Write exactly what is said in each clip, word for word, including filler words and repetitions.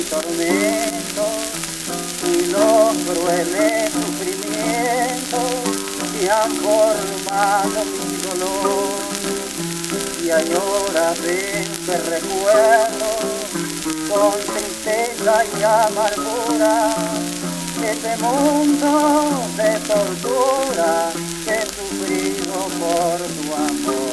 tormentos y los crueles sufrimientos que han formado mi dolor. Y hay horas en que recuerdo con tristeza y amargura este mundo de tortura que he sufrido por tu amor.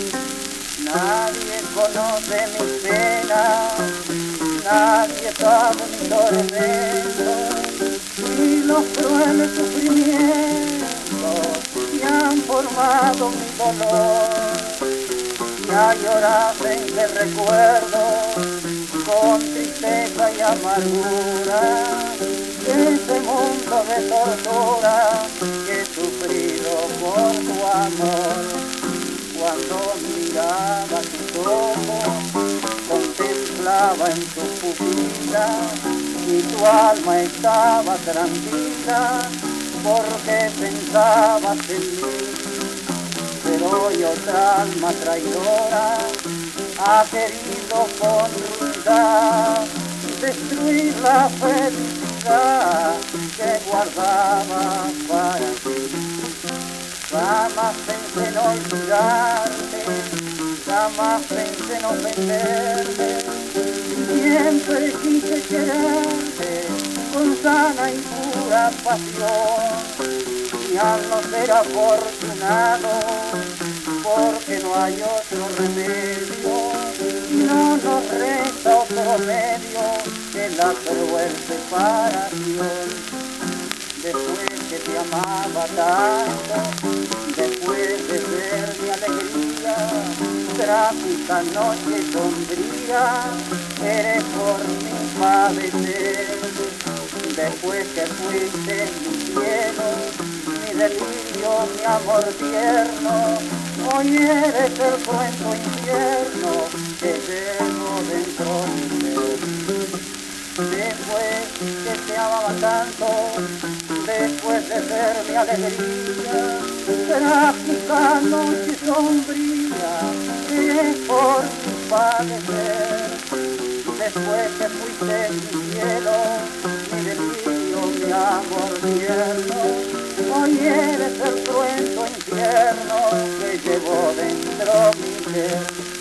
Nadie conoce mis penas, nadie sabe mi tormento y los crueles sufrimientos que han formado mi dolor. Y hay horas en que recuerdo con tristeza y amargura este mundo de tortura que he sufrido por tu amor. Cuando miraba tus ojos, contemplaba en tu pupila y tu alma estaba tranquila porque pensabas en mí. Pero hoy otra alma traidora ha querido con ruindad destruir la felicidad que guardaba para ti. Jamás pensé en olvidarte, jamás pensé en ofenderte, siempre quise quererte con sana y pura pasión. Y al no ser afortunado, porque no hay otro remedio, no nos resta otro medio que la cruel separación. Después que te amaba tanto, después de ver mi alegría, trágica noche sombría, eres por mi padecer. Después que fuiste mi cielo, mi delirio, mi amor tierno, hoy eres el cruento infierno que llevo dentro de mi ser. Después que te amaba tanto, después de ser mi alegría, trágica noche sombría, es por mi padecer. Después que fuiste mi cielo, mi delirio, mi amor tierno, hoy eres el cruento infierno que llevo dentro mi ser.